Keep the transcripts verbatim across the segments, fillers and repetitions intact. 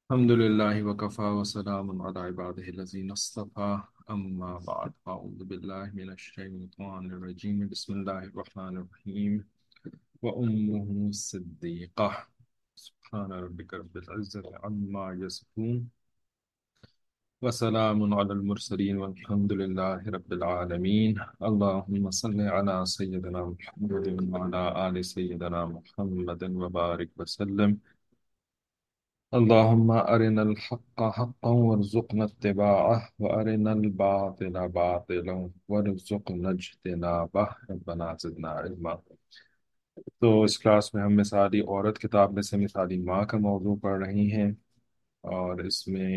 الحمد لله وكفى وسلام على عباده الذين اصطفى أما بعد أعوذ بالله من الشيطان الرجيم بسم الله الرحمن الرحيم وأمه صديقة سبحان ربك رب العزة عما يصفون وسلام على المرسلين والحمد لله رب العالمين اللهم صل على سيدنا محمد وعلى آل سيدنا محمد وبارك وسلم اللهم أرنا الحق حقا وارزقنا اتباعه وأرنا الباطل باطلا وارزقنا اجتنابه ربنا زدنا علما۔ تو اس کلاس میں ہم مثالی عورت کتاب میں سے مثالی ماں کا موضوع پڑھ رہی ہیں، اور اس میں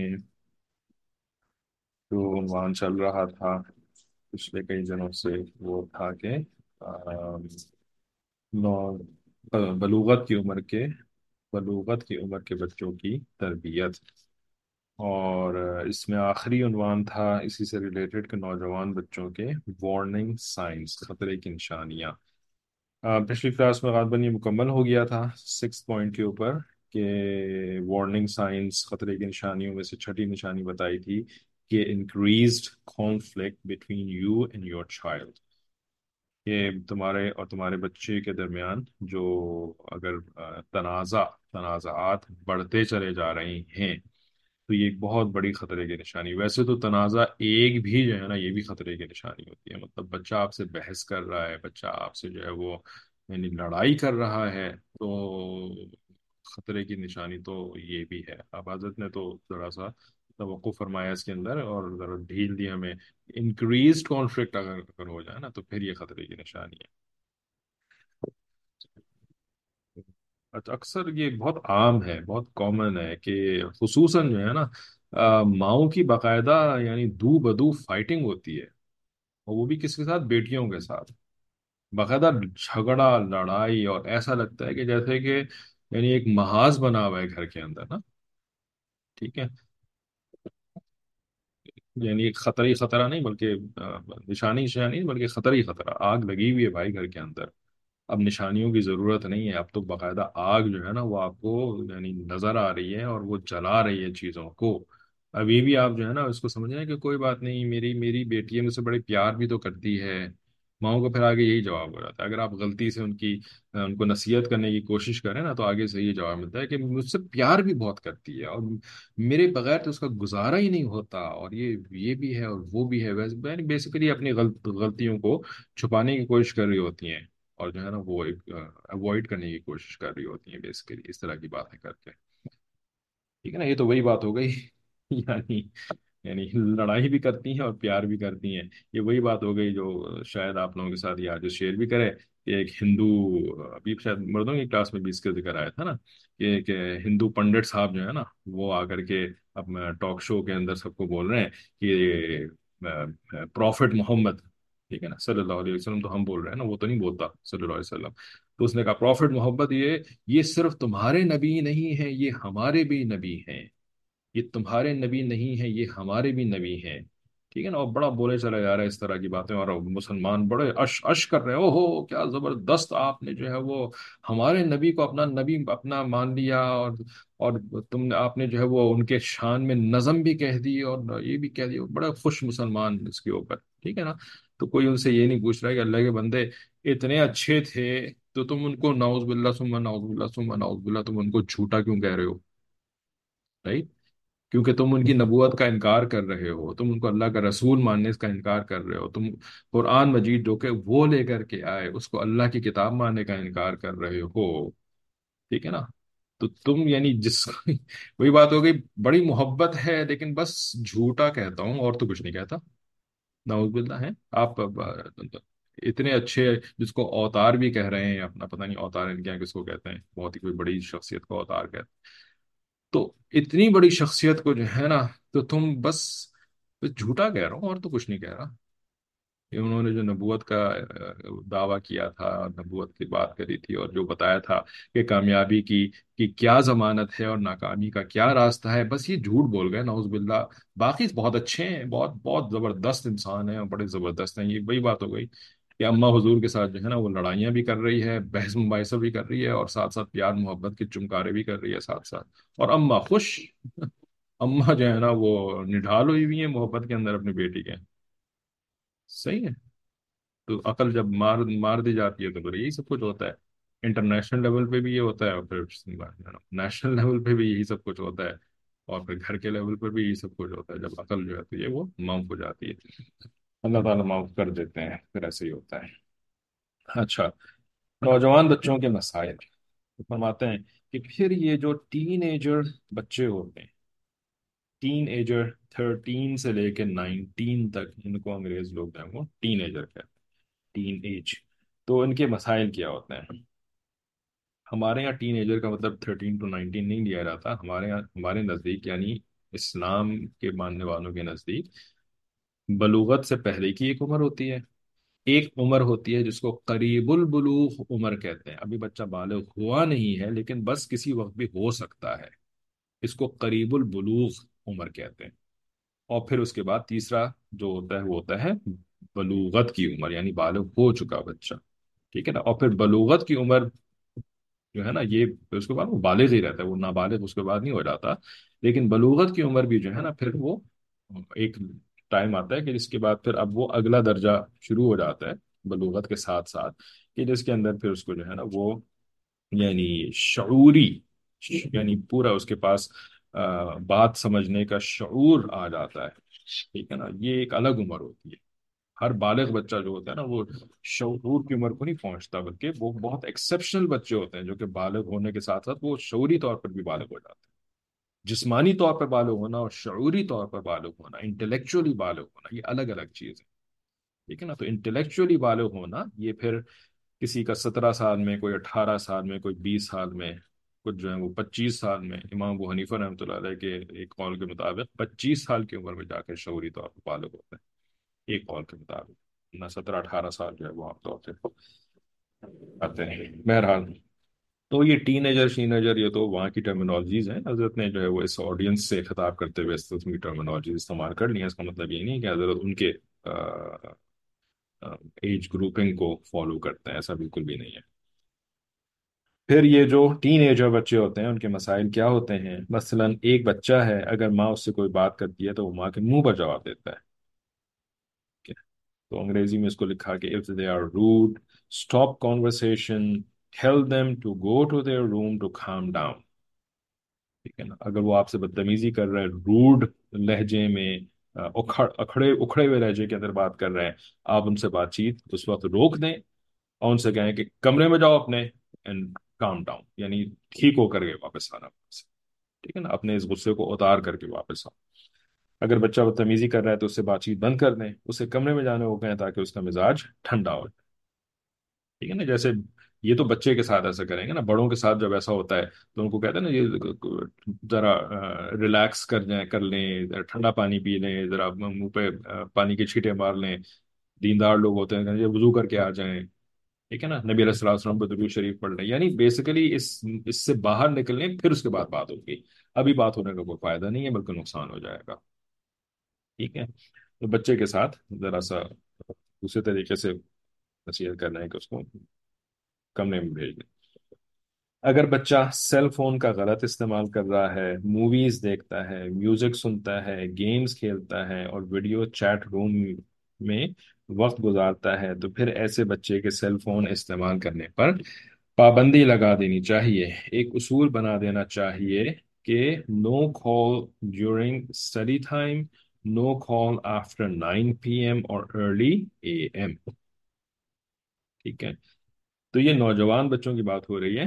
جو عنوان چل رہا تھا پچھلے کئی دنوں سے وہ تھا کہ آم، نو بلوغت کی عمر کے بلوغت کی عمر کے بچوں کی تربیت، اور اس میں آخری عنوان تھا اسی سے ریلیٹڈ کہ نوجوان بچوں کے وارننگ سائنس، خطرے کی نشانیاں۔ آ، پچھلی کلاس میں غالباً یہ مکمل ہو گیا تھا سکس پوائنٹ کے اوپر کہ وارننگ سائنس، خطرے کی نشانیوں میں سے چھٹی نشانی بتائی تھی کہ increased conflict between you and your child, کہ تمہارے اور تمہارے بچے کے درمیان جو اگر آ، تنازع تنازعات بڑھتے چلے جا رہے ہیں تو یہ ایک بہت بڑی خطرے کی نشانی۔ ویسے تو تنازع ایک بھی جو ہے نا، یہ بھی خطرے کی نشانی ہوتی ہے، مطلب بچہ آپ سے بحث کر رہا ہے، بچہ آپ سے جو ہے وہ یعنی لڑائی کر رہا ہے، تو خطرے کی نشانی تو یہ بھی ہے۔ اب حضرت نے تو ذرا سا توقع فرمایا اس کے اندر اور ذرا ڈھیل دی ہمیں، انکریزڈ کانفلکٹ اگر اگر ہو جائے نا تو پھر یہ خطرے کی نشانی ہے۔ اچھا، اکثر یہ بہت عام ہے، بہت کامن ہے کہ خصوصاً جو ہے نا آ، ماؤں کی باقاعدہ یعنی دو بدو فائٹنگ ہوتی ہے، اور وہ بھی کس کے ساتھ؟ بیٹیوں کے ساتھ باقاعدہ جھگڑا لڑائی، اور ایسا لگتا ہے کہ جیسے کہ یعنی ایک محاذ بنا ہوا ہے گھر کے اندر نا، ٹھیک ہے، یعنی ایک خطرہ ہی خطرہ نہیں بلکہ آ، نشانی نشانی نہیں بلکہ خطرہ ہی خطرہ، آگ لگی ہوئی ہے بھائی گھر کے اندر۔ اب نشانیوں کی ضرورت نہیں ہے، اب تو باقاعدہ آگ جو ہے نا وہ آپ کو یعنی نظر آ رہی ہے اور وہ جلا رہی ہے چیزوں کو۔ اب یہ بھی آپ جو ہے نا اس کو سمجھ رہے ہیں کہ کوئی بات نہیں، میری میری بیٹی ہے، مجھ سے بڑے پیار بھی تو کرتی ہے۔ ماؤں کو پھر آگے یہی جواب ہو جاتا ہے، اگر آپ غلطی سے ان کی ان کو نصیحت کرنے کی کوشش کریں نا تو آگے سے یہ جواب ملتا ہے کہ مجھ سے پیار بھی بہت کرتی ہے، اور میرے بغیر تو اس کا گزارا ہی نہیں ہوتا، اور یہ یہ بھی ہے اور وہ بھی ہے، ویسے بیسیکلی اپنی غلط غلطیوں کو چھپانے کی کوشش کر رہی ہوتی ہیں، اور جو ہے نا وہ ایک اوائڈ کرنے کی کوشش کر رہی ہوتی ہیں بیسیکلی اس طرح کی باتیں کر کے، ٹھیک ہے نا۔ یہ تو وہی بات ہو گئی یعنی یعنی لڑائی بھی کرتی ہیں اور پیار بھی کرتی ہیں۔ یہ وہی بات ہو گئی جو شاید آپ لوگوں کے ساتھ یہ آج شیئر بھی کرے کہ ایک ہندو، ابھی شاید مردوں کی کلاس میں بھی اس کا ذکر آیا تھا نا، کہ ایک ہندو پنڈت صاحب جو ہے نا وہ آ کر کے اب ٹاک شو کے اندر سب کو بول رہے ہیں کہ پروفٹ محمد، ٹھیک ہے نا، صلی اللہ علیہ وسلم، تو ہم بول رہے ہیں نا، وہ تو نہیں بولتا صلی اللہ علیہ وسلم، تو اس نے کہا پروفٹ محمد یہ یہ صرف تمہارے نبی نہیں ہیں، یہ ہمارے بھی نبی ہیں، یہ تمہارے نبی نہیں ہیں، یہ ہمارے بھی نبی ہیں، ٹھیک ہے نا۔ اور بڑا بولے چلا جا رہا ہے اس طرح کی باتیں، اور مسلمان بڑے اش اش کر رہے ہیں، او ہو کیا زبردست آپ نے جو ہے وہ ہمارے نبی کو اپنا نبی اپنا مان لیا، اور اور تم نے آپ نے جو ہے وہ ان کے شان میں نظم بھی کہہ دی اور یہ بھی کہہ دیا، بڑا خوش مسلمان اس کے اوپر، ٹھیک ہے نا۔ تو کوئی ان سے یہ نہیں پوچھ رہا ہے کہ اللہ کے بندے اتنے اچھے تھے تو تم ان کو نعوذ باللہ ثم نعوذ باللہ ثم نعوذ باللہ تم ان کو جھوٹا کیوں کہہ رہے ہو؟ رائٹ؟ کیونکہ تم ان کی نبوت کا انکار کر رہے ہو، تم ان کو اللہ کا رسول ماننے کا انکار کر رہے ہو، تم قرآن مجید جو کہ وہ لے کر کے آئے اس کو اللہ کی کتاب ماننے کا انکار کر رہے ہو، ٹھیک ہے نا۔ تو تم یعنی جس وہی بات ہو گئی، بڑی محبت ہے لیکن بس جھوٹا کہتا ہوں اور تو کچھ نہیں کہتا، نعوذ باللہ ہے آپ اب- اتنے اچھے جس کو اوتار بھی کہہ رہے ہیں اپنا، پتہ نہیں اوتار ان کے یہاں کس کو کہتے ہیں، بہت ہی کوئی بڑی شخصیت کو اوتار کہتے ہیں، تو اتنی بڑی شخصیت کو جو ہے نا تو تم بس بس جھوٹا کہہ رہا ہوں اور تو کچھ نہیں کہہ رہا۔ یہ انہوں نے جو نبوت کا اہ، دعویٰ کیا تھا، نبوت کی بات کری تھی اور جو بتایا تھا کہ کامیابی کی کی کیا ضمانت ہے اور ناکامی کا کیا راستہ ہے، بس یہ جھوٹ بول گئے نعوذ باللہ۔ باقی بہت اچھے ہیں، بہت بہت زبردست انسان ہیں اور بڑے زبردست ہیں، یہ وہی بات ہو گئی کہ اماں حضور کے ساتھ جو ہے نا وہ لڑائیاں بھی کر رہی ہے، بحث مباحثہ بھی کر رہی ہے، اور ساتھ ساتھ پیار محبت کے چمکارے بھی کر رہی ہے ساتھ ساتھ، اور اماں خوش، اماں جو ہے نا وہ نڈھال ہوئی ہوئی ہیں محبت کے اندر اپنی بیٹی کے. صحیح ہے. تو عقل جب مار مار دی جاتی ہے تو پھر یہی سب کچھ ہوتا ہے. انٹرنیشنل لیول پہ بھی یہ ہوتا ہے، اور پھر نیشنل لیول پہ بھی یہی سب کچھ ہوتا ہے، اور پھر گھر کے لیول پر بھی یہی سب کچھ ہوتا ہے. جب عقل جو ہے تو یہ وہ معاف ہو جاتی ہے، اللہ تعالیٰ معاف کر دیتے ہیں، پھر ایسے ہی ہوتا ہے. اچھا، نوجوان بچوں کے مسائل فرماتے ہیں کہ پھر یہ جو ٹین ایجر بچے ہوتے ہیں، ٹین ایجر تھرٹین سے لے کے نائنٹین تک، ان کو انگریز لوگ جو ہیں وہ ٹین ایجر کہتے ہیں، ٹین ایج. تو ان کے مسائل کیا ہوتے ہیں؟ ہمارے یہاں ٹین ایجر کا مطلب تھرٹین ٹو نائنٹین نہیں لیا جاتا. ہمارے یہاں، ہمارے نزدیک یعنی اسلام کے ماننے والوں کے نزدیک، بلوغت سے پہلے کی ایک عمر ہوتی ہے، ایک عمر ہوتی ہے جس کو قریب البلوغ عمر کہتے ہیں. ابھی بچہ بالغ ہوا نہیں ہے لیکن بس کسی وقت بھی ہو سکتا ہے، اس کو قریب البلوغ عمر کہتے ہیں. اور پھر اس کے بعد تیسرا جو ہوتا ہے وہ ہوتا ہے بلوغت کی عمر، یعنی بالغ ہو چکا بچہ. ٹھیک ہے نا. اور پھر بلوغت کی عمر جو ہے نا یہ پھر اس کے بعد وہ بالغ ہی رہتا ہے، وہ نابالغ اس کے بعد نہیں ہو جاتا. لیکن بلوغت کی عمر بھی جو ہے نا پھر وہ ایک ٹائم آتا ہے کہ جس کے بعد پھر اب وہ اگلا درجہ شروع ہو جاتا ہے بلوغت کے ساتھ ساتھ، کہ جس کے اندر پھر اس کو جو ہے نا وہ یعنی شعوری، یعنی پورا اس کے پاس آ، بات سمجھنے کا شعور آ جاتا ہے. ٹھیک ہے نا. یہ ایک الگ عمر ہوتی ہے. ہر بالغ بچہ جو ہوتا ہے نا وہ شعور کی عمر کو نہیں پہنچتا، بلکہ وہ بہت ایکسیپشنل بچے ہوتے ہیں جو کہ بالغ ہونے کے ساتھ ساتھ وہ شعوری طور پر بھی بالغ ہو جاتے ہیں. جسمانی طور پر بالغ ہونا اور شعوری طور پر بالغ ہونا، انٹلیکچولی بالغ ہونا، یہ الگ الگ چیز ہے. ٹھیک ہے نا. تو انٹلیکچولی بالغ ہونا یہ پھر کسی کا سترہ سال میں، کوئی اٹھارہ سال میں، کوئی بیس سال میں، کچھ جو ہے وہ پچیس سال میں. امام ابو حنیفہ رحمۃ اللہ علیہ کے ایک قول کے مطابق پچیس سال کی عمر میں جا کے شعوری طور پر بالغ ہوتے ہیں، ایک قول کے مطابق. نہ سترہ اٹھارہ سال جو ہے وہ عام طور سے آتے ہیں. بہرحال، تو یہ ٹین ایجر شین ایجر یہ تو وہاں کی ٹرمینالوجیز ہیں. حضرت نے جو ہے وہ اس آڈینس سے خطاب کرتے ہوئے اس قسم کی ٹرمینالوجیز استعمال کر لی ہیں. اس کا مطلب یہ نہیں ہے کہ حضرت ان کے ایج گروپنگ کو فالو کرتے ہیں، ایسا بالکل بھی نہیں ہے. پھر یہ جو ٹین ایجر بچے ہوتے ہیں ان کے مسائل کیا ہوتے ہیں؟ مثلا ایک بچہ ہے، اگر ماں اس سے کوئی بات کرتی ہے تو وہ ماں کے منہ پر جواب دیتا ہے. تو انگریزی میں اس کو لکھا کہ if they are rude, stop conversation, tell them to go to their room to calm down. ٹھیک ہے نا. اگر وہ آپ سے بدتمیزی کر رہے ہیں، روڈ لہجے میں، آ، اکھڑ اکھڑے اکھڑے ہوئے لہجے کے اندر بات کر رہے ہیں، آپ ان سے بات چیت اس وقت روک دیں اور ان سے کہیں کہ کمرے میں جاؤ اپنے، اینڈ کام ڈاؤن، یعنی ٹھیک ہو کر کے واپس آنا. ٹھیک ہے نا. اپنے اس غصے کو اتار کر کے واپس آؤ. اگر بچہ بدتمیزی کر رہا ہے تو اس سے بات چیت بند کر دیں، اسے کمرے میں جانے کو کہیں تاکہ اس کا مزاج ٹھنڈا ہو. ٹھیک ہے نا. جیسے یہ تو بچے کے ساتھ ایسا کریں گے نا، بڑوں کے ساتھ جب ایسا ہوتا ہے تو ان کو کہتے ہیں نا یہ ذرا ریلیکس کر جائیں، کر لیں، ذرا ٹھنڈا پانی پی لیں، ذرا منہ پہ آ، پانی کے چھینٹے مار لیں. دیندار لوگ ہوتے ہیں کہ وضو کر کے آ جائیں. ٹھیک ہے نا. نبی علیہ الصلوۃ والسلام پہ درود شریف پڑھ لیں. یعنی بیسیکلی اس اس سے باہر نکلنے پھر اس کے بعد بات ہوگی. ابھی بات ہونے کا کوئی فائدہ نہیں ہے بلکہ نقصان ہو جائے گا. ٹھیک ہے. تو بچے کے ساتھ ذرا سا دوسرے طریقے سے نصیحت کرنا ہے کہ اس کو کمرے میں بھیج دیں. اگر بچہ سیل فون کا غلط استعمال کر رہا ہے، موویز دیکھتا ہے، میوزک سنتا ہے، گیمز کھیلتا ہے اور ویڈیو چیٹ روم میں وقت گزارتا ہے، تو پھر ایسے بچے کے سیل فون استعمال کرنے پر پابندی لگا دینی چاہیے. ایک اصول بنا دینا چاہیے کہ no call during study time, no call after nine P M اور ارلی اے ایم. ٹھیک ہے. تو یہ نوجوان بچوں کی بات ہو رہی ہے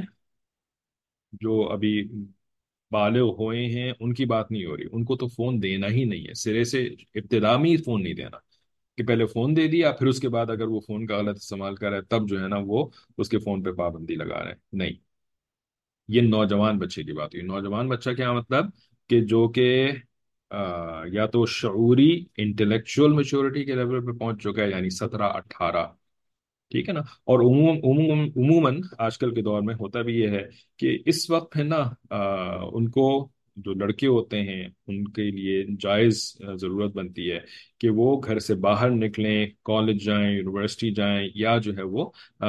جو ابھی بالغ ہوئے ہیں، ان کی بات نہیں ہو رہی. ان کو تو فون دینا ہی نہیں ہے سرے سے، ابتدا میں ہی فون نہیں دینا کہ پہلے فون دے دیا پھر اس کے بعد اگر وہ فون کا غلط استعمال کر رہا ہے تب جو ہے نا وہ اس کے فون پہ پابندی لگا رہے ہیں. نہیں، یہ نوجوان بچے کی بات ہوئی. نوجوان بچہ کیا مطلب کہ جو کہ آ، یا تو شعوری انٹلیکچوئل میچورٹی کے لیول پہ پہنچ چکا ہے، یعنی سترہ اٹھارہ. ٹھیک ہے نا. اور عموماً عموماً عموماً آج کل کے دور میں ہوتا بھی یہ ہے کہ اس وقت ہے نا آ، ان کو جو لڑکے ہوتے ہیں ان کے لیے جائز ضرورت بنتی ہے کہ وہ گھر سے باہر نکلیں، کالج جائیں، یونیورسٹی جائیں، یا جو ہے وہ آ،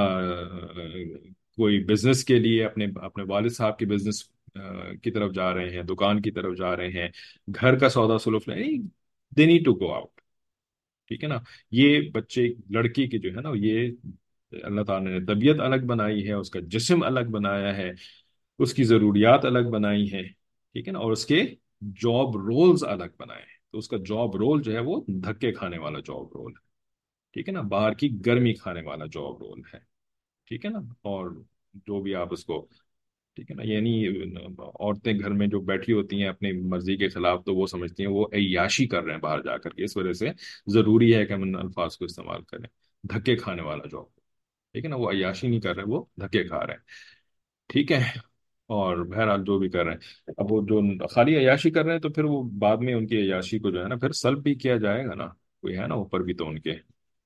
کوئی بزنس کے لیے اپنے اپنے والد صاحب کے بزنس کی طرف جا رہے ہیں، دکان کی طرف جا رہے ہیں، گھر کا سودا سلوک لیں، they need to go out. ٹھیک ہے نا. یہ بچے لڑکی کی جو ہے نا یہ اللہ تعالیٰ نے طبیعت الگ بنائی ہے، اس کا جسم الگ بنایا ہے، اس کی ضروریات الگ بنائی ہیں. ٹھیک ہے نا. اور اس کے جاب رولز الگ بنائے ہیں. تو اس کا جاب رول جو ہے وہ دھکے کھانے والا جاب رول ہے. ٹھیک ہے نا. باہر کی گرمی کھانے والا جاب رول ہے. ٹھیک ہے نا. اور جو بھی آپ اس کو، ٹھیک ہے نا، یعنی عورتیں گھر میں جو بیٹھی ہوتی ہیں اپنی مرضی کے خلاف، تو وہ سمجھتی ہیں وہ عیاشی کر رہے ہیں باہر جا کر کے. اس وجہ سے ضروری ہے کہ ہم ان الفاظ کو استعمال کریں. دھکے کھانے والا جاب. ٹھیک ہے نا. وہ عیاشی نہیں کر رہے، وہ دھکے کھا رہے ہیں. ٹھیک ہے. اور بہرحال جو بھی کر رہے ہیں، اب وہ جو خالی عیاشی کر رہے ہیں تو پھر وہ بعد میں ان کی عیاشی کو جو ہے نا پھر سلب بھی کیا جائے گا نا. کوئی ہے نا اوپر بھی تو ان کے.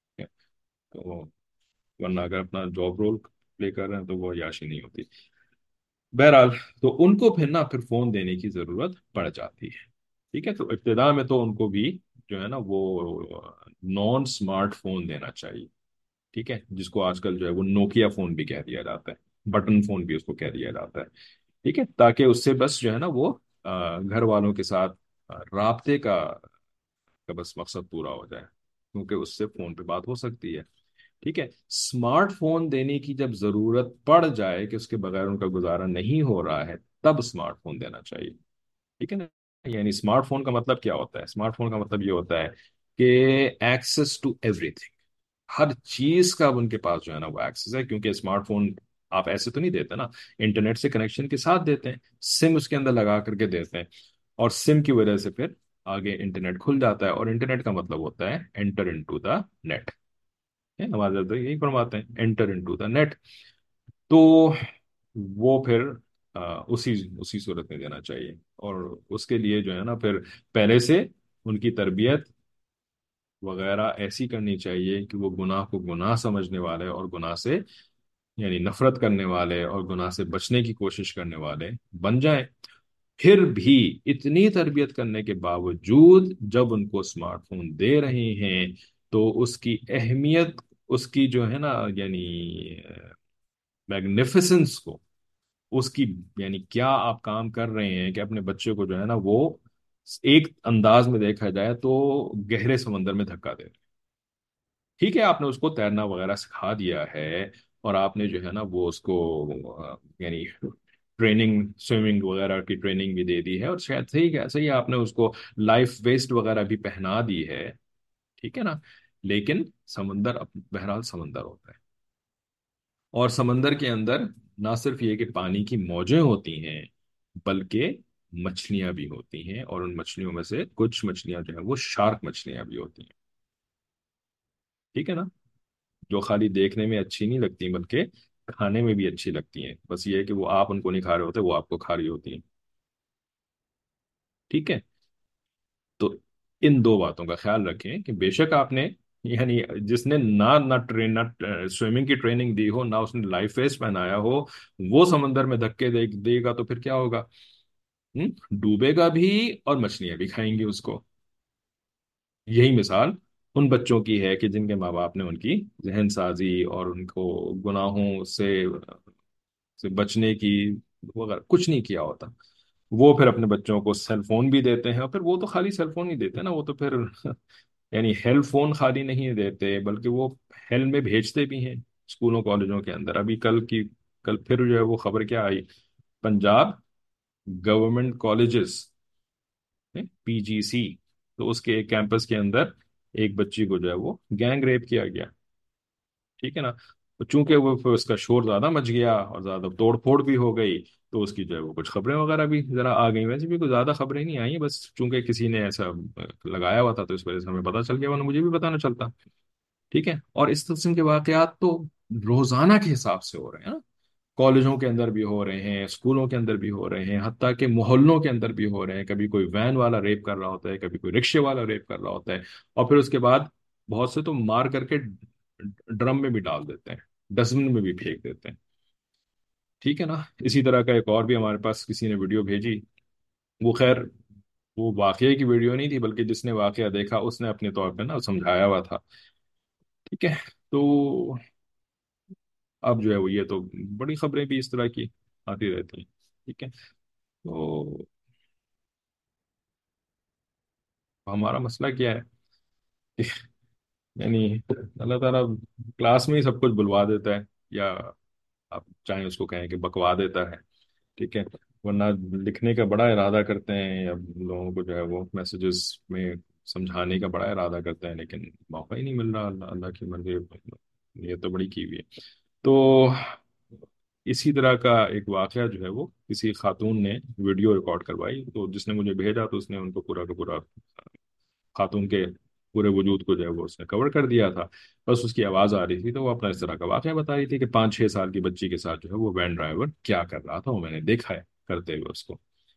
تو ورنہ اگر اپنا جاب رول پلے کر رہے ہیں تو وہ عیاشی نہیں ہوتی. بہرحال تو ان کو پھر نا پھر فون دینے کی ضرورت پڑ جاتی ہے. ٹھیک ہے. تو ابتدا میں تو ان کو بھی جو ہے نا وہ نان اسمارٹ فون دینا چاہیے. ٹھیک ہے. جس کو آج کل جو ہے وہ نوکیا فون بھی کہہ دیا جاتا ہے، بٹن فون بھی اس کو کہہ دیا جاتا ہے. ٹھیک ہے. تاکہ اس سے بس جو ہے نا وہ آ، گھر والوں کے ساتھ آ، رابطے کا کا بس مقصد پورا ہو جائے، کیونکہ اس سے فون پہ بات ہو سکتی ہے. ٹھیک ہے. اسمارٹ فون دینے کی جب ضرورت پڑ جائے کہ اس کے بغیر ان کا گزارا نہیں ہو رہا ہے، تب اسمارٹ فون دینا چاہیے. ٹھیک ہے نا. یعنی اسمارٹ فون کا مطلب کیا ہوتا ہے؟ اسمارٹ فون کا مطلب یہ ہوتا ہے کہ ایکسس ٹو ایوری تھنگ، ہر چیز کا اب ان کے پاس جو ہے نا وہ ایکسس ہے. کیونکہ اسمارٹ فون آپ ایسے تو نہیں دیتے نا، انٹرنیٹ سے کنیکشن کے ساتھ دیتے ہیں، سم اس کے اندر لگا کر کے دیتے ہیں، اور سم کی وجہ سے پھر آگے انٹرنیٹ کھل جاتا ہے. اور انٹرنیٹ کا مطلب ہوتا ہے انٹر انٹو دا نیٹ. نماز یہی فرماتے ہیں انٹر انٹو دا نیٹ. تو وہ پھر آ، اسی اسی صورت میں دینا چاہیے. اور اس کے لیے جو ہے نا پھر پہلے سے ان کی تربیت وغیرہ ایسی کرنی چاہیے کہ وہ گناہ کو گناہ سمجھنے والے، اور گناہ سے یعنی نفرت کرنے والے، اور گناہ سے بچنے کی کوشش کرنے والے بن جائیں. پھر بھی اتنی تربیت کرنے کے باوجود جب ان کو اسمارٹ فون دے رہے ہیں تو اس کی اہمیت، اس کی جو ہے نا یعنی میگنیفیسنس کو، اس کی یعنی کیا آپ کام کر رہے ہیں کہ اپنے بچے کو جو ہے نا وہ ایک انداز میں دیکھا جائے تو گہرے سمندر میں دھکا دے. ٹھیک ہے. آپ نے اس کو تیرنا وغیرہ سکھا دیا ہے، اور آپ نے جو ہے نا وہ اس کو آ، یعنی ٹریننگ، سوئمنگ وغیرہ کی ٹریننگ بھی دے دی ہے، اور شاید صحیح ہے صحیح ہے، آپ نے اس کو لائف ویسٹ وغیرہ بھی پہنا دی ہے. ٹھیک ہے نا. لیکن سمندر اپ- بہرحال سمندر ہوتا ہے. اور سمندر کے اندر نہ صرف یہ کہ پانی کی موجیں ہوتی ہیں، بلکہ مچھلیاں بھی ہوتی ہیں. اور ان مچھلیوں میں سے کچھ مچھلیاں جو ہیں وہ شارک مچھلیاں بھی ہوتی ہیں. ٹھیک ہے نا. جو خالی دیکھنے میں اچھی نہیں لگتی بلکہ کھانے میں بھی اچھی لگتی ہیں. بس یہ ہے کہ وہ آپ ان کو نہیں کھا رہے ہوتے، وہ آپ کو کھا رہی ہوتی ہیں. ٹھیک ہے. تو ان دو باتوں کا خیال رکھیں کہ بے شک آپ نے یعنی جس نے نہ نہ ٹرین نہ سوئمنگ کی ٹریننگ دی ہو، نہ اس نے لائف ویسٹ پہنایا ہو، وہ سمندر میں دھکے دے دے گا تو پھر کیا ہوگا؟ ہم؟ ڈوبے گا بھی، اور مچھلیاں بھی کھائیں گی اس کو. یہی مثال ان بچوں کی ہے کہ جن کے ماں باپ نے ان کی ذہن سازی اور ان کو گناہوں سے سے بچنے کی وغیرہ کچھ نہیں کیا ہوتا. وہ پھر اپنے بچوں کو سیل فون بھی دیتے ہیں، اور پھر وہ تو خالی سیل فون نہیں دیتے نا، وہ تو پھر یعنی ہیل فون خالی نہیں دیتے بلکہ وہ ہیل میں بھیجتے بھی ہیں اسکولوں کالجوں کے اندر. ابھی کل کی کل پھر جو ہے وہ خبر کیا آئی، Punjab government colleges, P G C, تو اس کے ایک کیمپس کے اندر ایک بچی کو جو ہے وہ گینگ ریپ کیا گیا. ٹھیک ہے نا. تو چونکہ وہ پھر اس کا شور زیادہ مچ گیا اور زیادہ توڑ پھوڑ بھی ہو گئی، تو اس کی جو ہے وہ کچھ خبریں وغیرہ بھی ذرا آ گئی. ویسے بھی کوئی زیادہ خبریں نہیں آئی ہیں، بس چونکہ کسی نے ایسا لگایا ہوا تھا تو اس وجہ سے ہمیں پتہ چل گیا، ورنہ مجھے بھی پتہ نہ چلتا. ٹھیک ہے. اور اس قسم کے واقعات تو روزانہ کے حساب سے ہو رہے ہیں نا. کالجوں کے اندر بھی ہو رہے ہیں، اسکولوں کے اندر بھی ہو رہے ہیں، حتیٰ کہ محلوں کے اندر بھی ہو رہے ہیں. کبھی کوئی وین والا ریپ کر رہا ہوتا ہے، کبھی کوئی رکشے والا ریپ کر رہا ہوتا ہے، اور پھر اس کے بعد بہت سے تو مار کر کے ڈرم میں بھی ڈال دیتے ہیں، ڈسٹبن میں بھی پھینک دیتے ہیں. ٹھیک ہے نا. اسی طرح کا ایک اور بھی ہمارے پاس کسی نے ویڈیو بھیجی وہ خیر وہ واقعے کی ویڈیو نہیں تھی، بلکہ جس نے واقعہ دیکھا اس نے اپنے طور پہ نا سمجھایا ہوا تھا. ٹھیک ہے. تو اب جو ہے وہ یہ تو بڑی خبریں بھی اس طرح کی آتی رہتی ہیں. ٹھیک ہے. تو ہمارا مسئلہ کیا ہے کہ یعنی اللہ تعالیٰ کلاس میں ہی سب کچھ بلوا دیتا ہے، یا آپ چاہیں اس کو کہیں کہ بکوا دیتا ہے. ٹھیک ہے. ورنہ لکھنے کا بڑا ارادہ کرتے ہیں، یا لوگوں کو جو ہے وہ میسیجز میں سمجھانے کا بڑا ارادہ کرتے ہیں، لیکن موقع ہی نہیں مل رہا. اللہ اللہ کی مرضی. یہ تو بڑی کی ہوئی ہے. تو اسی طرح کا ایک واقعہ جو ہے وہ کسی خاتون نے ویڈیو ریکارڈ کروائی، تو جس نے مجھے بھیجا تو اس نے ان کو پورا کا پورا خاتون کے پورے وجود کو جو ہے وہ اس نے کور کر دیا تھا. بس اس کی آواز آ رہی تھی تو وہ اپنا اس طرح کا واقعہ بتا رہی تھی کہ پانچ چھ سال کی بچی کے ساتھ جو ہے وہ وین ڈرائیور کیا کر رہا تھا، وہ میں نے دیکھا ہے کرتے ہوئے اس کو.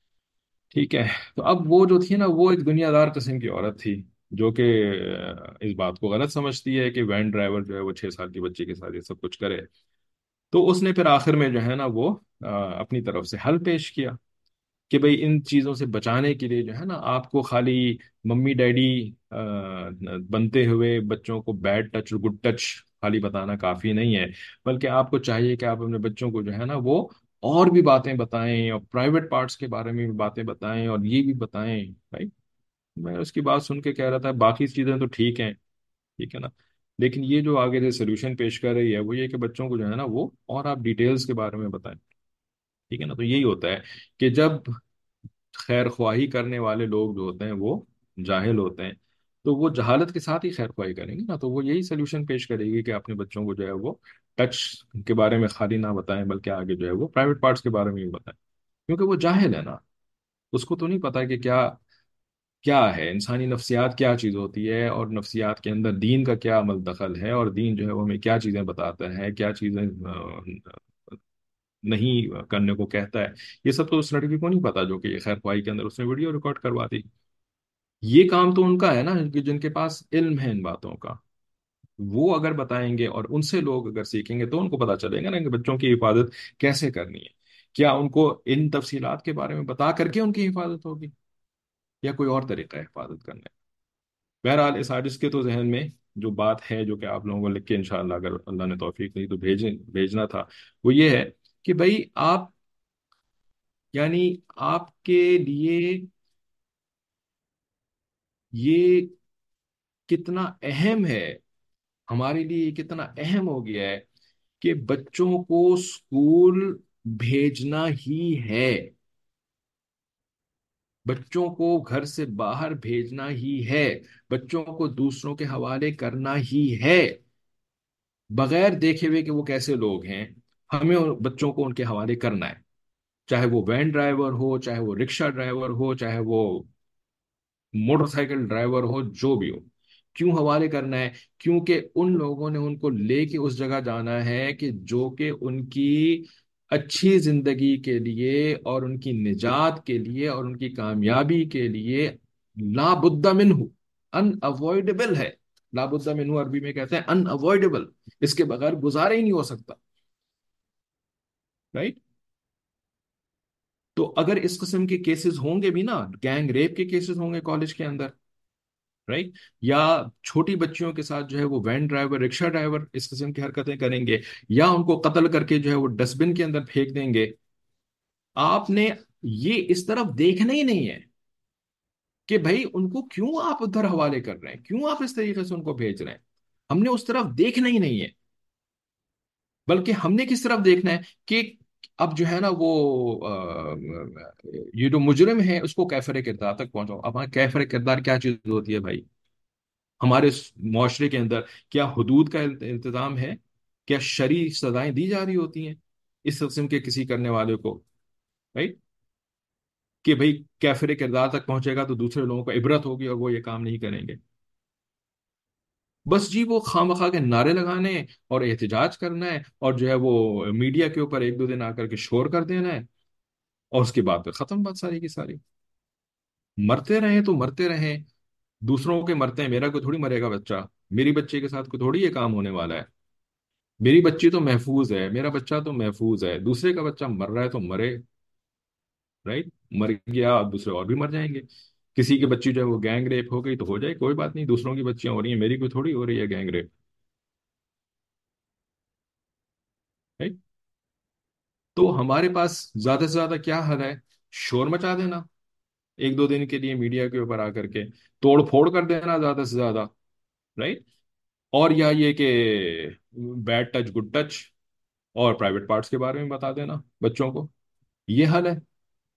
ٹھیک ہے. تو اب وہ جو تھی نا وہ ایک دنیا دار قسم کی عورت تھی، جو کہ آ، اس بات کو غلط سمجھتی ہے کہ وین ڈرائیور جو ہے وہ چھ سال کی بچی کے ساتھ یہ سب کچھ کرے. تو اس نے پھر آخر میں جو ہے نا وہ آ، اپنی طرف سے حل پیش کیا کہ بھئی ان چیزوں سے بچانے کے لیے جو ہے نا آپ کو خالی ممی ڈیڈی آ، بنتے ہوئے بچوں کو بیڈ ٹچ اور گڈ ٹچ خالی بتانا کافی نہیں ہے، بلکہ آپ کو چاہیے کہ آپ اپنے بچوں کو جو ہے نا وہ اور بھی باتیں بتائیں، اور پرائیویٹ پارٹس کے بارے میں بھی باتیں بتائیں، اور یہ بھی بتائیں. بھائی میں اس کی بات سن کے کہہ رہا تھا باقی چیزیں تو ٹھیک ہیں، ٹھیک ہے نا، لیکن یہ جو آگے سے سولوشن پیش کر رہی ہے وہ یہ کہ بچوں کو جو ہے نا وہ اور آپ ڈیٹیلز کے بارے میں بتائیں. ٹھیک ہے نا. تو یہی ہوتا ہے کہ جب خیر خواہی کرنے والے لوگ جو ہوتے ہیں وہ جاہل ہوتے ہیں، تو وہ جہالت کے ساتھ ہی خیر خواہی کریں گے نا. تو وہ یہی سلوشن پیش کرے گی کہ اپنے بچوں کو جو ہے وہ ٹچ کے بارے میں خالی نہ بتائیں، بلکہ آگے جو ہے وہ پرائیویٹ پارٹس کے بارے میں بھی بتائیں. کیونکہ وہ جاہل ہے نا، اس کو تو نہیں پتا کہ کیا کیا ہے انسانی نفسیات، کیا چیز ہوتی ہے، اور نفسیات کے اندر دین کا کیا عمل دخل ہے، اور دین جو ہے وہ ہمیں کیا چیزیں بتاتا ہے، کیا چیزیں آ، نہیں کرنے کو کہتا ہے. یہ سب تو اس لڑکی کو نہیں پتا جو کہ یہ خیر خواہی کے اندر اس نے ویڈیو ریکارڈ کروا دی. یہ کام تو ان کا ہے نا کہ جن کے پاس علم ہے ان باتوں کا، وہ اگر بتائیں گے اور ان سے لوگ اگر سیکھیں گے تو ان کو پتا چلے گا نا کہ بچوں کی حفاظت کیسے کرنی ہے. کیا ان کو ان تفصیلات کے بارے میں بتا کر کے ان کی حفاظت ہوگی، یا کوئی اور طریقہ ہے حفاظت کرنے کا؟ بہرحال اس حادث کے تو ذہن میں جو بات ہے جو کہ آپ لوگوں کو لکھ کے انشاءاللہ اگر اللہ نے توفیق دی تو بھیجیں بھیجنا تھا، وہ یہ ہے کہ بھائی آپ یعنی آپ کے لیے یہ کتنا اہم ہے، ہمارے لیے یہ کتنا اہم ہو گیا ہے کہ بچوں کو اسکول بھیجنا ہی ہے، بچوں کو گھر سے باہر بھیجنا ہی ہے، بچوں کو دوسروں کے حوالے کرنا ہی ہے، بغیر دیکھے ہوئے کہ وہ کیسے لوگ ہیں. ہمیں ان بچوں کو ان کے حوالے کرنا ہے، چاہے وہ وین ڈرائیور ہو، چاہے وہ رکشہ ڈرائیور ہو، چاہے وہ موٹر سائیکل ڈرائیور ہو، جو بھی ہو. کیوں حوالے کرنا ہے؟ کیونکہ ان لوگوں نے ان کو لے کے اس جگہ جانا ہے کہ جو کہ ان کی اچھی زندگی کے لیے اور ان کی نجات کے لیے اور ان کی کامیابی کے لیے لا بد منہ، ان اوائڈبل ہے. لا بد منہ عربی میں کہتے ہیں ان اوائڈبل، اس کے بغیر گزارا ہی نہیں ہو سکتا. رائٹ. تو اگر اس قسم کے کیسز ہوں گے بھی نا، گینگ ریپ کے کیسز ہوں گے کالج کے اندر، رائٹ، یا چھوٹی بچیوں کے ساتھ جو ہے وہ وین ڈرائیور رکشہ ڈرائیور اس قسم کی حرکتیں کریں گے، یا ان کو قتل کر کے جو ہے وہ ڈسٹ بن کے اندر پھینک دیں گے، آپ نے یہ اس طرف دیکھنا ہی نہیں ہے کہ بھائی ان کو کیوں آپ ادھر حوالے کر رہے ہیں، کیوں آپ اس طریقے سے ان کو بھیج رہے ہیں. ہم نے اس طرف دیکھنا ہی نہیں ہے، بلکہ ہم نے کس طرف دیکھنا ہے کہ اب جو ہے نا وہ آ، یہ جو مجرم ہے اس کو کیفر کردار تک پہنچاؤ. اب کیفر کردار کیا چیز ہوتی ہے بھائی ہمارے معاشرے کے اندر؟ کیا حدود کا انتظام ہے؟ کیا شرعی سزائیں دی جا رہی ہوتی ہیں اس قسم کے کسی کرنے والے کو؟ رائٹ. کہ بھائی کیفر کردار تک پہنچے گا تو دوسرے لوگوں کو عبرت ہوگی اور وہ یہ کام نہیں کریں گے. بس جی وہ خواہ مخواہ کے نعرے لگانے اور احتجاج کرنا ہے، اور جو ہے وہ میڈیا کے اوپر ایک دو دن آ کر کے شور کر دینا ہے، اور اس کے بعد پھر ختم بات ساری کی ساری. مرتے رہیں تو مرتے رہیں، دوسروں کے مرتے ہیں، میرا کوئی تھوڑی مرے گا بچہ، میری بچے کے ساتھ کوئی تھوڑی یہ کام ہونے والا ہے. میری بچی تو محفوظ ہے، میرا بچہ تو محفوظ ہے، دوسرے کا بچہ مر رہا ہے تو مرے. राइट। मर गया, अब दूसरे और भी मर जाएंगे। किसी की बच्ची जो है वो गैंग रेप हो गई तो हो जाए, कोई बात नहीं, दूसरों की बच्चियां हो रही हैं, मेरी कोई थोड़ी हो रही है गैंग रेप। राइट। तो हमारे पास ज्यादा से ज्यादा क्या हल है? शोर मचा देना, एक दो दिन के लिए मीडिया के ऊपर आकर के तोड़ फोड़ कर देना ज्यादा से ज्यादा। राइट। और या ये कि बैड टच गुड टच, और प्राइवेट पार्ट्स के बारे में बता देना बच्चों को, ये हल है।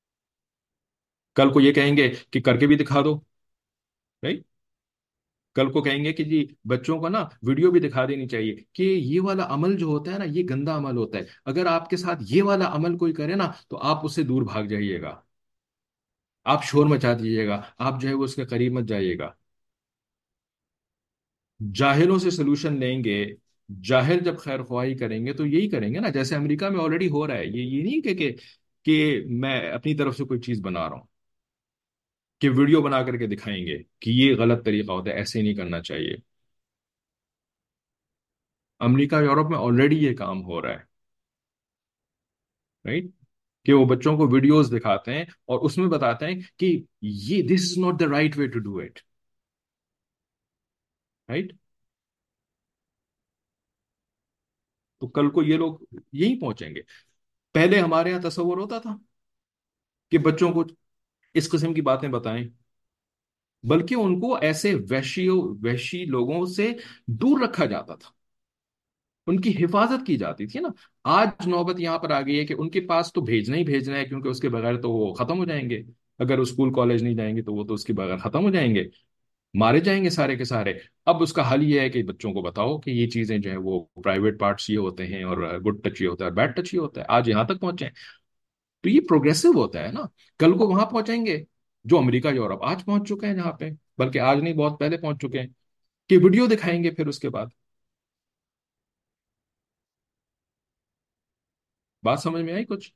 कल को ये कहेंगे कि करके भी दिखा दो। राइट। कल को कहेंगे कि जी बच्चों को ना वीडियो भी दिखा देनी चाहिए कि ये वाला अमल जो होता है ना, ये गंदा अमल होता है, अगर आपके साथ ये वाला अमल कोई करे ना तो आप उससे दूर भाग जाइएगा, आप शोर मचा दीजिएगा, आप जो है वो उसके करीब मत जाइएगा। जाहिलों से सोल्यूशन लेंगे, जाहिल जब खैर ख्वाही करेंगे तो यही करेंगे ना, जैसे अमेरिका में ऑलरेडी हो रहा है। ये ये नहीं कि कि कि मैं अपनी तरफ से कोई चीज बना रहा हूं, कि वीडियो बना करके दिखाएंगे कि ये गलत तरीका होता है, ऐसे नहीं करना चाहिए। अमेरिका यूरोप में ऑलरेडी ये काम हो रहा है। राइट। कि वो बच्चों को वीडियोस दिखाते हैं और उसमें बताते हैं कि ये this is not the right way to do it. Right. तो कल को ये लोग यही पहुंचेंगे। पहले हमारे यहाँ तस्वर होता था कि बच्चों को इस किस्म की बातें बताएं, बल्कि उनको ऐसे वैश्यों वैशी लोगों से दूर रखा जाता था, उनकी हिफाजत की जाती थी ना। आज नौबत यहां पर आ गई है कि उनके पास तो भेजना ही भेजना है, क्योंकि उसके बगैर तो वो खत्म हो जाएंगे। अगर वो स्कूल कॉलेज नहीं जाएंगे तो वो तो उसके बगैर खत्म हो जाएंगे, मारे जाएंगे सारे के सारे। अब उसका हल ये है कि बच्चों को बताओ कि ये चीजें जो है वो प्राइवेट पार्ट्स ये होते हैं, और गुड टच ये होता है, बैड टच ये होता है। आज यहाँ तक पहुंचे, तो ये प्रोग्रेसिव होता है ना। कल को वहां पहुंचेंगे जो अमेरिका यूरोप आज पहुंच चुके हैं जहाँ पे, बल्कि आज नहीं बहुत पहले पहुंच चुके हैं, कि वीडियो दिखाएंगे फिर उसके बाद। बात समझ में आई कुछ?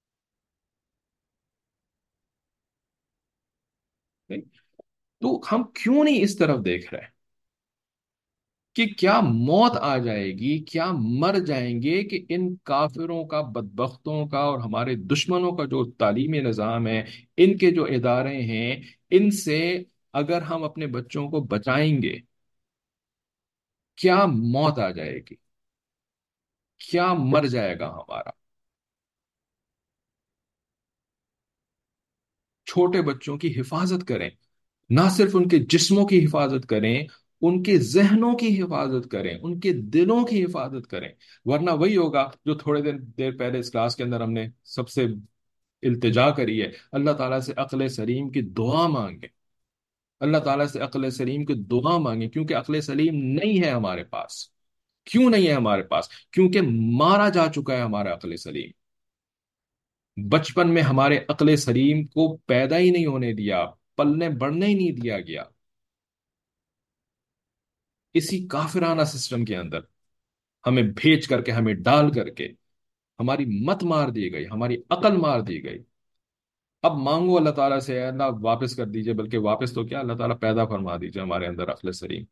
नहीं? तो हम क्यों नहीं इस तरफ देख रहे हैं कि क्या मौत आ जाएगी, क्या मर जाएंगे कि इन काफिरों का, बदबख्तों का और हमारे दुश्मनों का जो तालीमी निज़ाम है, इनके जो इदारे हैं, इनसे अगर हम अपने बच्चों को बचाएंगे, क्या मौत आ जाएगी, क्या मर जाएगा हमारा। छोटे बच्चों की हिफाजत करें, ना सिर्फ उनके जिस्मों की हिफाजत करें, उनके जहनों की हिफाजत करें, उनके दिलों की हिफाजत करें। वरना वही होगा जो थोड़े देर देर पहले इस क्लास के अंदर हमने सबसे इल्तिजा करी है, अल्लाह ताला से अक्ल सलीम की दुआ मांगे। अल्लाह ताला से अक्ल सलीम की दुआ मांगे, क्योंकि अक्ल सलीम नहीं है हमारे पास। क्यों नहीं है हमारे पास? क्योंकि मारा जा चुका है हमारा अक्ल सलीम। बचपन में हमारे अक्ल सलीम को पैदा ही नहीं होने दिया, पलने बढ़ने ही नहीं दिया गया, इसी काफिराना सिस्टम के अंदर हमें भेज करके, हमें डाल करके हमारी मत मार दी गई, हमारी अकल मार दी गई। अब मांगो अल्लाह ताला से, अल्लाह वापस कर दीजिए, बल्कि वापस तो क्या, अल्लाह ताला पैदा फरमा दीजिए हमारे अंदर अक्ल सलीम।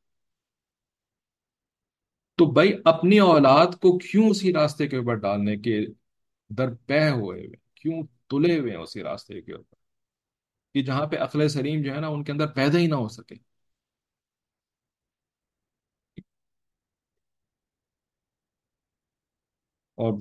तो भाई अपनी औलाद को क्यों उसी रास्ते के ऊपर डालने के दरपे हुए हुए, क्यों तुले हुए हैं उसी रास्ते के ऊपर, कि जहां पे अक्ल सलीम जो है ना उनके अंदर पैदा ही ना हो सके। और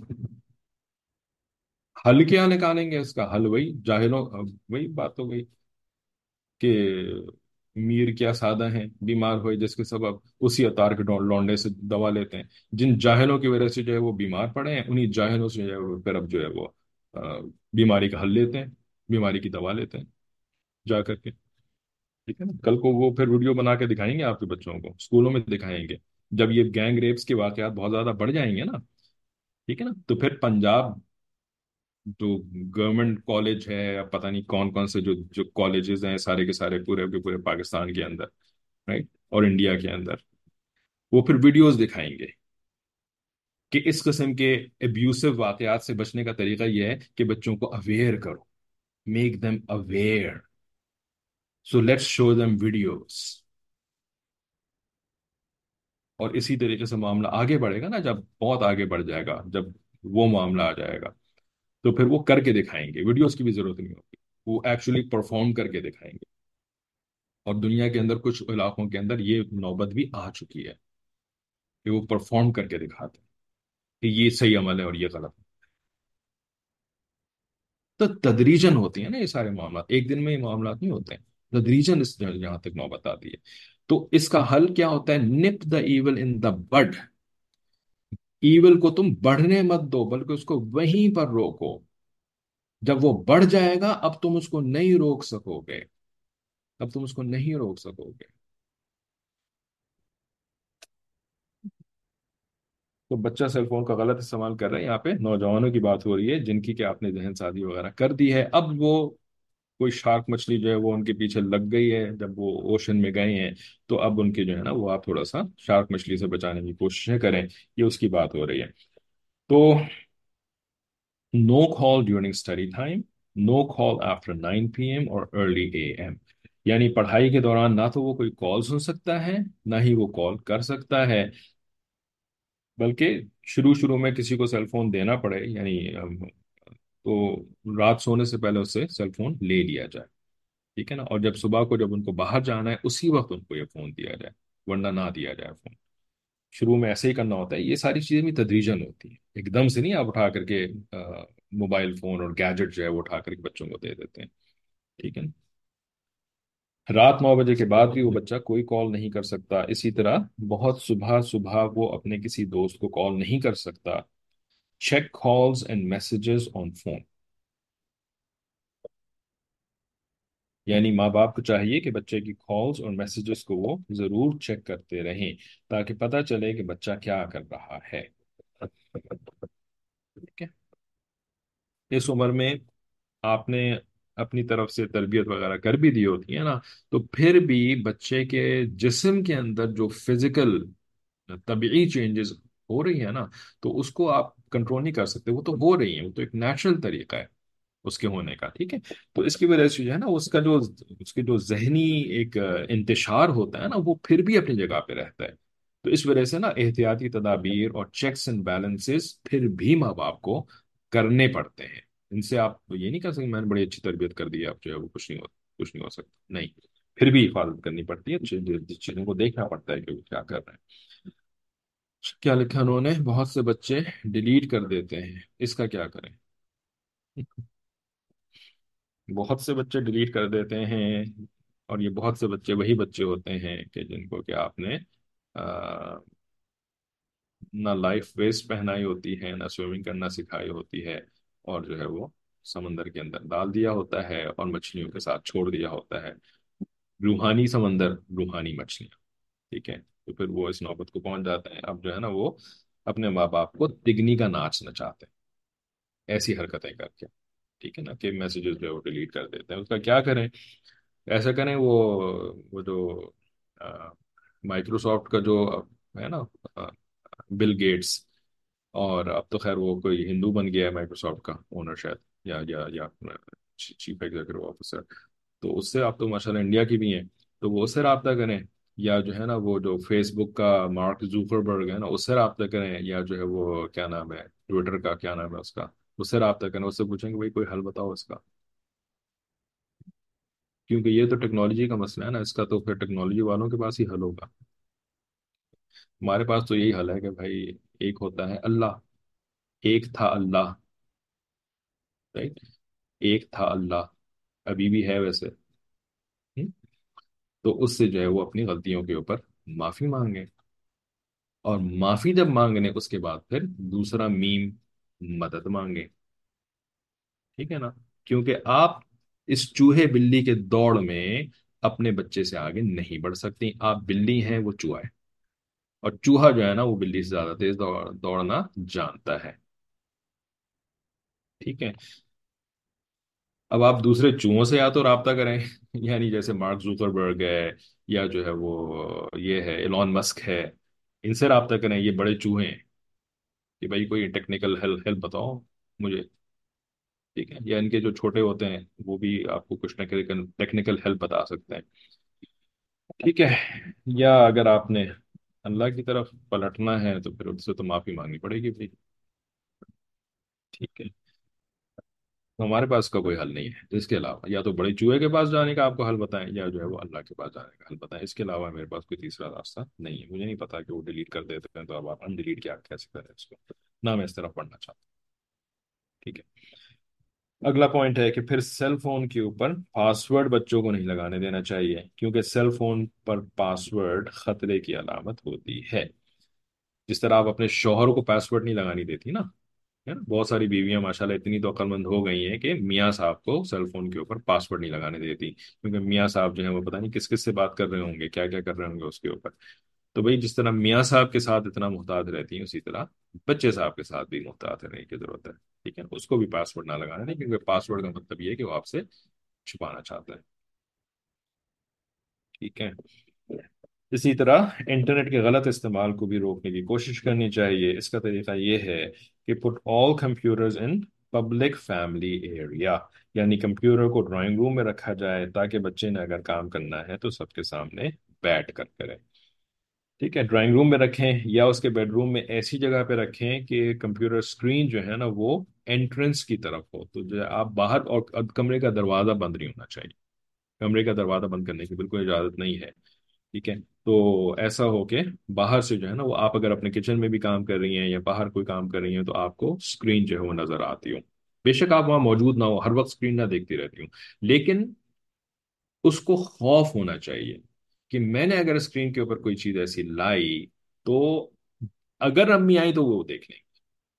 हल क्या निकालेंगे इसका? हल वही जाहिलों, वही बात हो गई कि मीर क्या सादा हैं, बीमार हुए जिसके सबब उसी अतार के डौ- लौंडे से दवा लेते हैं। जिन जाहिलों की वजह से जो है वो बीमार पड़े हैं, उन्हीं जाहिलों से जो है वो फिर अब जो है वो अ, बीमारी का हल लेते हैं, बीमारी की दवा लेते हैं जा करके। ठीक है ना। कल को वो फिर वीडियो बना के दिखाएंगे आपके बच्चों को, स्कूलों में दिखाएंगे। जब ये गैंग रेप्स के वाकयात बहुत ज्यादा बढ़ जाएंगे ना, ठीक है ना, तो फिर पंजाब जो गवर्नमेंट कॉलेज है, या पता नहीं कौन कौन से जो जो कॉलेजेस हैं सारे के सारे पूरे के पूरे पाकिस्तान के अंदर, राइट, और इंडिया के अंदर, वो फिर वीडियोस दिखाएंगे कि इस किस्म के एब्यूसिव वाकयात से बचने का तरीका यह है कि बच्चों को अवेयर करो, make them aware, so let's show them videos. और इसी तरीके से मामला आगे बढ़ेगा ना, जब बहुत आगे बढ़ जाएगा, जब वो मामला आ जाएगा, तो फिर वो करके दिखाएंगे, वीडियोस की भी जरूरत नहीं होगी। وہ ایکچولی परफॉर्म करके दिखाएंगे। और दुनिया के अंदर कुछ इलाकों के अंदर ये नौबत भी आ चुकी है कि वो परफॉर्म करके दिखाते हैं कि ये सही अमल है और ये गलत है। तो तदरीजन होती है ना ये सारे मामला, एक दिन में ये मामला नहीं होते हैं। तदरीजन इस जहां तक नौबत आती है। तो इसका हल क्या होता है? Nip the evil in the bud. Evil को तुम बढ़ने मत दो, बल्कि उसको वहीं पर रोको। जब वो बढ़ जाएगा, अब तुम उसको नहीं रोक सकोगे। अब तुम उसको नहीं रोक सकोगे। तो बच्चा सेल फोन का गलत इस्तेमाल कर रहा है, यहाँ पे नौजवानों की बात हो रही है जिनकी कि आपने जहन साजी वगैरह कर दी है। अब वो कोई शार्क मछली जो है वो उनके पीछे लग गई है, जब वो ओशन में गए हैं, तो अब उनके जो है ना वो आप थोड़ा सा शार्क मछली से बचाने की कोशिशें करें। ये उसकी बात हो रही है। तो no call during study time, no call after nine P M और अर्ली ए एम। यानी पढ़ाई के दौरान ना तो वो कोई कॉल सुन सकता है, ना ही वो कॉल कर सकता है। बल्कि शुरू शुरू में किसी को सेल फोन देना पड़े, यानी अम, तो रात सोने से पहले उससे सेल फोन ले लिया जाए। ठीक है ना। और जब सुबह को जब उनको बाहर जाना है, उसी वक्त उनको ये फोन दिया जाए, वरना ना दिया जाए फोन। शुरू में ऐसे ही करना होता है। ये सारी चीजें भी तदरीजन होती है, एकदम से नहीं आप उठा करके अ, मोबाइल फोन और गैजेट जो है वो उठा करके बच्चों को दे देते हैं। ठीक है ना। रात नौ बजे के बाद भी वो बच्चा कोई कॉल नहीं कर सकता। इसी तरह बहुत सुबह सुबह वो अपने किसी दोस्त को कॉल नहीं कर सकता। Check calls and messages on phone. यानी माँ बाप को चाहिए कि बच्चे की कॉल्स और मैसेजेस को वो जरूर चेक करते रहें, ताकि पता चले कि बच्चा क्या कर रहा है। ठीक है। इस उम्र में आपने अपनी तरफ से तरबियत वगैरह कर भी दी होती है ना, तो फिर भी बच्चे के जिस्म के अंदर जो फिजिकल तबीई चेंजेस हो रही है ना, तो उसको आप कंट्रोल नहीं कर सकते। वो तो हो रही है, वो तो एक नेचुरल तरीका है उसके होने का। ठीक है। तो इसकी वजह से जो है ना उसका जो उसके जो जहनी एक अ, इंतशार होता है ना, वो फिर भी अपनी जगह पे रहता है। तो इस वजह से ना एहतियाती तदाबीर और चेक्स एंड बैलेंसेस फिर भी माँ बाप को करने पड़ते हैं। इनसे आप ये नहीं कर सकते मैंने बड़ी अच्छी तरबियत कर दी है, आप जो है वो कुछ नहीं हो कुछ नहीं हो सकता, नहीं। फिर भी हिफाजत करनी पड़ती है, चीज- चीजों को देखना पड़ता है कि वो क्या कर रहे हैं। क्या लिखा उन्होंने? बहुत से बच्चे डिलीट कर देते हैं, इसका क्या करें? बहुत से बच्चे डिलीट कर देते हैं। और ये बहुत से बच्चे वही बच्चे होते हैं कि जिनको कि आपने आ, ना लाइफ वेस्ट पहनाई होती है, ना स्विमिंग करना सिखाई होती है, और जो है वो समंदर के अंदर डाल दिया होता है और मछलियों के साथ छोड़ दिया होता है। रूहानी समंदर, रूहानी मछलियां। ठीक है। तो फिर वो इस नौबत को पहुंच जाते हैं, अब जो है ना वो अपने माँ बाप को तिगनी का नाच नचाते हैं ऐसी हरकतें करके। ठीक है ना, कि मैसेजेस जो है वो डिलीट कर देते हैं। उसका क्या करें? ऐसा करें, वो वो जो माइक्रोसॉफ्ट का जो है ना, बिल गेट्स, और अब तो खैर वो कोई हिंदू बन गया है माइक्रोसॉफ्ट का ओनर शायद, या या या चीफ एग्जीक्यूटिव ऑफिसर। तो उससे आप तो माशाल्लाह इंडिया की भी हैं, तो वो उससे रब्ता करें। या जो है ना वो जो फेसबुक का मार्क जूकरबर्ग है ना, उससे रब्ता करें। या जो है वो क्या नाम है, ट्विटर का क्या नाम है उसका, उससे रब्ता करें। उससे पूछेंगे भाई कोई हल बताओ इसका। क्योंकि ये तो टेक्नोलॉजी का मसला है ना, इसका तो फिर टेक्नोलॉजी वालों के पास ही हल होगा। हमारे पास तो यही हल है कि भाई एक होता है अल्लाह। एक था अल्लाह। राइट। एक था अल्लाह, अभी भी है वैसे। हम्म? तो उससे जो है वो अपनी गलतियों के ऊपर माफी मांगे। और माफी जब मांगने उसके बाद फिर दूसरा मीम, मदद मांगे। ठीक है ना। क्योंकि आप इस चूहे बिल्ली के दौड़ में अपने बच्चे से आगे नहीं बढ़ सकती। आप बिल्ली हैं, वो चूहा है। और चूहा जो है ना वो बिल्ली से ज्यादा तेज दौड़, दौड़ना जानता है। ठीक है। अब आप दूसरे चूहों से या तो राब्ता करें यानी जैसे मार्क जुकरबर्ग है, या जो है वो ये है एलॉन मस्क है, इनसे राब्ता करें। ये बड़े चूहे हैं कि भाई कोई टेक्निकल हेल्प हेल्प बताओ मुझे। ठीक है। या इनके जो छोटे होते हैं वो भी आपको कुछ टेक्निकल टेक्निकल हेल्प बता सकते हैं। ठीक है। या अगर आपने अल्लाह की तरफ पलटना है तो फिर उससे तो माफी मांगनी पड़ेगी भाई। ठीक है। تو हमारे पास का कोई हल नहीं है। तो इसके अलावा या तो बड़े चूहे के पास जाने का आपको हल बताएं, या जो है वो अल्लाह के पास जाने का हल बताएं। इसके अलावा मेरे पास कोई तीसरा रास्ता नहीं है। मुझे नहीं पता कि वो डिलीट कर देते हैं, तो अब आप अनडिलीट क्या कैसे करें इसको, ना मैं इस तरफ पढ़ना चाहता हूँ। ठीक है। अगला पॉइंट है कि फिर सेल फोन के ऊपर पासवर्ड बच्चों को नहीं लगाने देना चाहिए, क्योंकि सेल फोन पर पासवर्ड खतरे की अलामत होती है। जिस तरह आप अपने शौहर को पासवर्ड नहीं लगानी देती ना, है ना, बहुत सारी बीवियां माशाल्लाह इतनी तो अक्लमंद हो गई हैं कि मियाँ साहब को सेल फोन के ऊपर पासवर्ड नहीं लगाने देती, क्योंकि मियाँ साहब जो है वो पता नहीं किस किस से बात कर रहे होंगे, क्या क्या कर रहे होंगे उसके ऊपर। तो भाई जिस तरह मियाँ साहब के साथ इतना मुहतात रहती हैं, उसी तरह बच्चे साहब के साथ भी मुहतात रहने की जरूरत है। ठीक है, उसको भी पासवर्ड ना लगाना है, क्योंकि पासवर्ड का मतलब ये है कि वो आपसे छुपाना चाहता है। ठीक है। इसी तरह इंटरनेट के गलत इस्तेमाल को भी रोकने की कोशिश करनी चाहिए। इसका तरीका ये है कि put all computers in public family area, यानी कंप्यूटर को ड्राइंग रूम में रखा जाए, ताकि बच्चे ने अगर काम करना है तो सबके सामने बैठ कर करें। ठीक है, ड्राइंग रूम में रखें या उसके बेडरूम में ऐसी जगह पे रखें कि कंप्यूटर स्क्रीन जो है ना वो एंट्रेंस की तरफ हो, तो जो है आप बाहर, और कमरे का दरवाज़ा बंद नहीं होना चाहिए। कमरे का दरवाज़ा बंद करने की बिल्कुल इजाज़त नहीं है। ठीक है, तो ऐसा हो के बाहर से जो है ना वो, आप अगर अपने किचन में भी काम कर रही हैं या बाहर कोई काम कर रही हैं, तो आपको स्क्रीन जो है वो नजर आती हो। बेशक आप वहां मौजूद ना हो, हर वक्त स्क्रीन ना देखती रहती हूँ, लेकिन उसको खौफ होना चाहिए कि मैंने अगर स्क्रीन के ऊपर कोई चीज ऐसी लाई, तो अगर अम्मी आई तो वो देख लेंगे।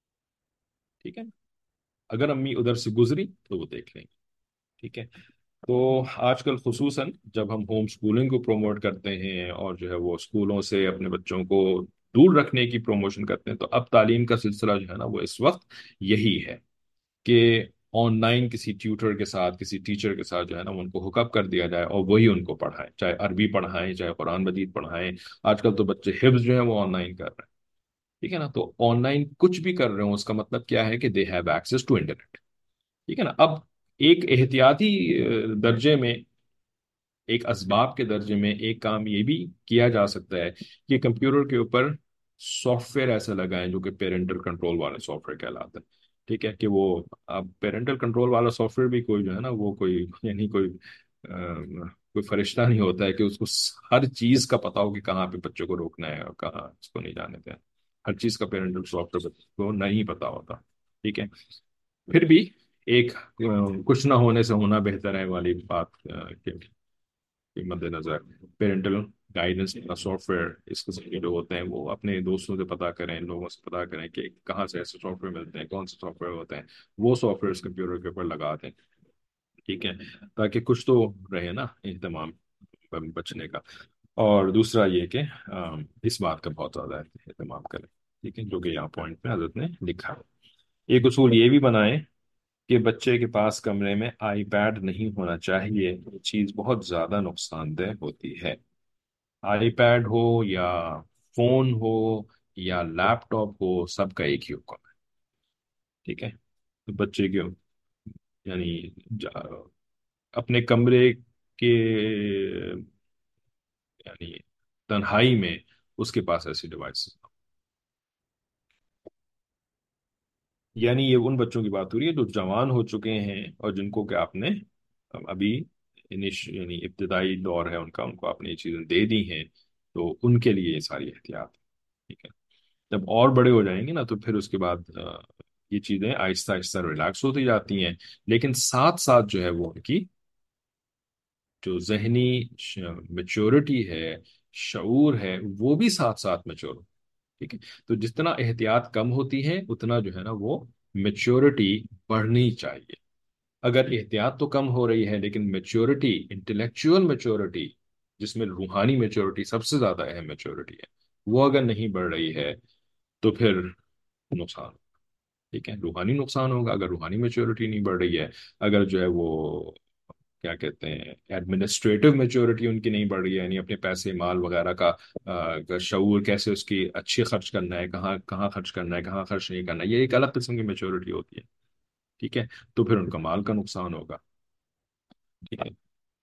ठीक है, अगर अम्मी उधर से गुजरी तो वो देख लेंगे। ठीक है। तो आजकल खुसूसन जब हम होम स्कूलिंग को प्रमोट करते हैं और जो है वो स्कूलों से अपने बच्चों को दूर रखने की प्रमोशन करते हैं, तो अब तालीम का सिलसिला जो है ना वो इस वक्त यही है कि ऑनलाइन किसी ट्यूटर के साथ, किसी टीचर के साथ जो है ना उनको हुकअप कर दिया जाए और वही उनको पढ़ाए, चाहे अरबी पढ़ाएं चाहे कुरान मजीद पढ़ाएं। आजकल तो बच्चे हिफ्ज जो है वो ऑनलाइन कर रहे हैं। ठीक है ना, तो ऑनलाइन कुछ भी कर रहे हो उसका मतलब क्या है कि they have access to internet. ठीक है ना। अब एक एहतियाती अ, दर्जे में, एक असबाब के दर्जे में एक काम ये भी किया जा सकता है कि कंप्यूटर के ऊपर सॉफ्टवेयर ऐसा लगाएं जो कि पेरेंटल कंट्रोल वाला सॉफ्टवेयर कहलाता है। ठीक है, कि वो, अब पेरेंटल कंट्रोल वाला सॉफ्टवेयर भी कोई जो है ना वो कोई यानी कोई अ, कोई फरिश्ता नहीं होता है कि उसको हर चीज का पता हो कि कहाँ पे बच्चों को रोकना है और कहाँ उसको नहीं जाने देना। हर चीज का पेरेंटल सॉफ्टवेयर बच्चों को नहीं पता होता। ठीक है, फिर भी एक अ, कुछ ना होने से होना बेहतर है वाली बात अ, के मद्देनजर पेरेंटल गाइडेंस का सॉफ्टवेयर इस किस्म के जो होते हैं वो अपने दोस्तों से पता करें, लोगों से पता करें कि कहाँ से ऐसे सॉफ्टवेयर मिलते हैं, कौन से सॉफ्टवेयर होते हैं, वो सॉफ्टवेयर कंप्यूटर के ऊपर लगा दें। ठीक है, ताकि कुछ तो रहे ना एहतमाम बचने का। और दूसरा ये कि अम, इस बात का बहुत ज़्यादा एहतमाम करें। ठीक है, जो कि यहाँ पॉइंट में हजरत ने लिखा है। एक उसूल ये भी बनाएं कि बच्चे के पास कमरे में आईपैड नहीं होना चाहिए। ये चीज़ बहुत ज़्यादा नुकसानदेह होती है। आईपैड हो या फोन हो या लैपटॉप हो, सबका एक ही हुक्म है। ठीक है, तो बच्चे के यानी जा- अपने कमरे के यानी तन्हाई में उसके पास ऐसी डिवाइस, यानी ये उन बच्चों की बात हो रही है जो जवान हो चुके हैं और जिनको कि आपने अभी इनिश यानी इब्तदाई दौर है उनका, उनको आपने ये चीज़ें दे दी हैं, तो उनके लिए ये सारी एहतियात है। ठीक है, जब और बड़े हो जाएंगे ना तो फिर उसके बाद अ, ये चीज़ें आहिस्ता आहिस्ता रिलैक्स होती जाती हैं, लेकिन साथ साथ जो है वो उनकी जो जहनी मेच्योरिटी है, शऊर है, वो भी साथ साथ मेच्योर हो। ठीक है, तो जितना एहतियात कम होती है उतना जो है ना वो मेच्योरिटी बढ़नी चाहिए। अगर एहतियात तो कम हो रही है लेकिन मेच्योरिटी, इंटेलेक्चुअल मेच्योरिटी, जिसमें रूहानी मेच्योरिटी सबसे ज्यादा अहम मेच्योरिटी है, वो अगर नहीं बढ़ रही है तो फिर नुकसान। ठीक है, रूहानी नुकसान होगा अगर रूहानी मेच्योरिटी नहीं बढ़ रही है। अगर जो है वो क्या कहते हैं एडमिनिस्ट्रेटिव मेच्योरिटी उनकी नहीं बढ़ रही है, यानी अपने पैसे माल वगैरह का अ, शऊर, कैसे उसकी अच्छी खर्च करना है, कहाँ कहाँ खर्च करना है, कहाँ खर्च नहीं करना है, ये एक अलग किस्म की मेच्योरिटी होती है। ठीक है, तो फिर उनका माल का नुकसान होगा। ठीक है,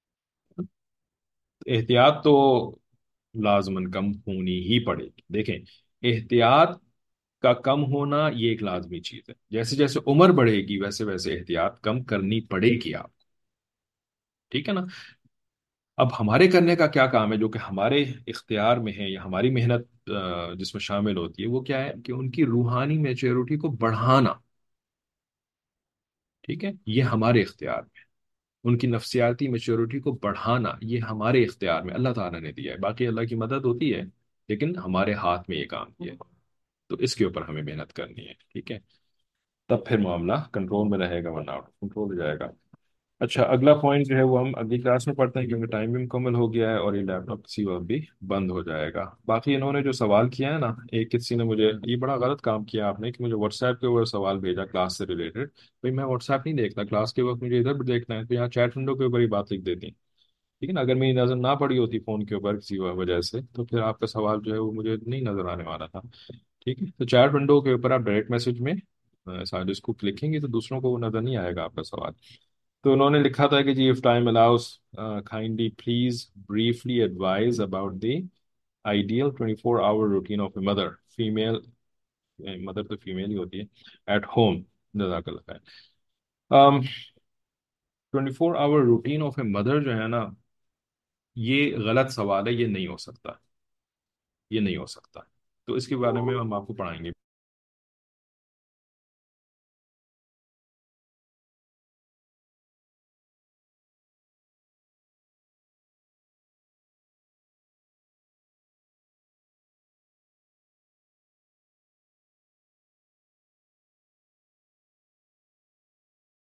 एहतियात तो लाजमन कम होनी ही पड़ेगी। देखें, एहतियात کا کم ہونا یہ ایک لازمی چیز ہے، جیسے جیسے عمر بڑھے گی ویسے ویسے احتیاط کم کرنی پڑے گی آپ، ٹھیک ہے نا؟ اب ہمارے کرنے کا کیا کام ہے جو کہ ہمارے اختیار میں ہے یا ہماری محنت آ، جس میں شامل ہوتی ہے، وہ کیا ہے کہ ان کی روحانی میچورٹی کو بڑھانا، ٹھیک ہے، یہ ہمارے اختیار میں، ان کی نفسیاتی میچورٹی کو بڑھانا یہ ہمارے اختیار میں اللہ تعالیٰ نے دیا ہے، باقی اللہ کی مدد ہوتی ہے، لیکن ہمارے ہاتھ میں یہ کام کیا ہے، تو اس کے اوپر ہمیں محنت کرنی ہے، ٹھیک ہے؟ تب پھر معاملہ کنٹرول میں رہے گا، ورنہ آؤٹ کنٹرول ہو جائے گا۔ اچھا، اگلا پوائنٹ جو ہے وہ ہم اگلی کلاس میں پڑھتے ہیں کیونکہ ٹائم بھی مکمل ہو گیا ہے اور یہ لیپ ٹاپ کسی وقت بھی بند ہو جائے گا۔ باقی انہوں نے جو سوال کیا ہے نا، ایک کسی نے مجھے یہ بڑا غلط کام کیا آپ نے کہ مجھے واٹس ایپ کے اوپر سوال بھیجا کلاس سے ریلیٹڈ، بھائی میں واٹس ایپ نہیں دیکھتا، کلاس کے وقت مجھے ادھر بھی دیکھنا ہے، تو یہاں چیٹ ونڈو کے اوپر ہی بات لکھ دیتی، ٹھیک ہے نا؟ اگر میری نظر نہ پڑی ہوتی فون کے اوپر کسی وجہ سے تو پھر آپ کا سوال جو ہے وہ مجھے نہیں نظر آنے والا تھا، ٹھیک ہے؟ تو چیٹ ونڈو کے اوپر آپ ڈائریکٹ میسج میں سارے اس کو لکھیں گے تو دوسروں کو وہ نظر نہیں آئے گا آپ کا سوال۔ تو انہوں نے لکھا تھا کہ جی if time allows uh, kindly please briefly advise about the ideal twenty-four hour routine of a mother female mother تو فیمیل ہی ہوتی ہے at home، جزاک اللہ خیر۔ um, twenty four hour routine of a mother جو ہے نا، یہ غلط سوال ہے، یہ نہیں ہو سکتا، یہ نہیں ہو سکتا، تو اس کے بارے میں ہم آپ کو پڑھائیں گے۔